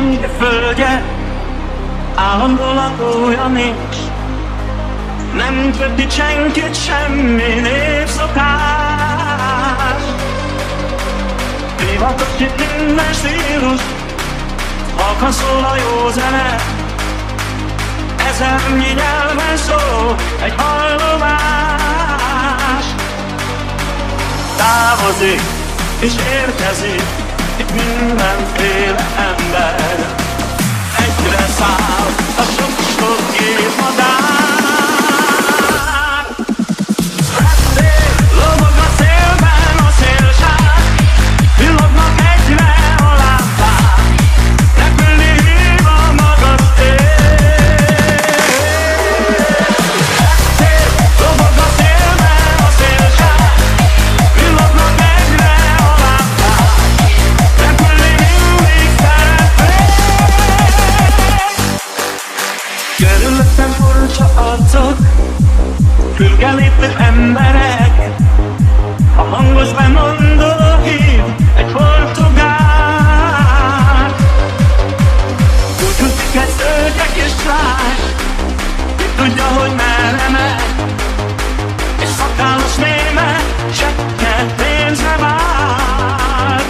gyenge földje, állandó lakója nincs. Nem köti senkit semmi népszokás. Divatos itt minden stílus, halkan szól a jó zene. Ezernyi nyelven szól egy hallomás. Távozik és érkezik itt mindenféle ember. Egyre száll a sok-sok gépmadár. Lobog a szélben a szélsár, villognak egyre a lámpák, repülni hív a magas éj. Lobog a szélben a szélsár, villognak egyre a lámpák, repülni mindig szeretnék. Körülöttem furcsa arcok, fülgelépő emberek, a hangos bemondó hív egy portugál. Úgy úszik egy szörnyek és lány, ki tudja, hogy merre megy, és szakállas német zseppel pénzre vár.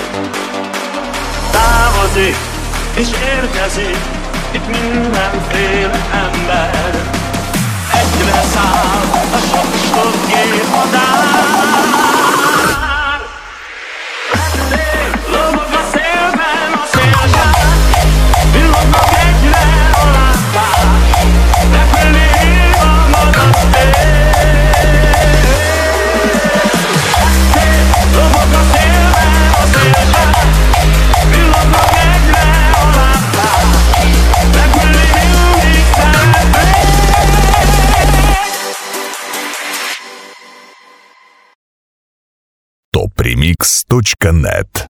Távozik és érkezik itt mindenféle ember. Egyre száll a sok-sok gépmadár. Lobog a szélben a szélsár, villognak egyre a lámpák, repülni hív a magas éj. Lobog a szélben a szélsár, villognak egyre a lámpák, repülni mindig szeretnék. topremix.net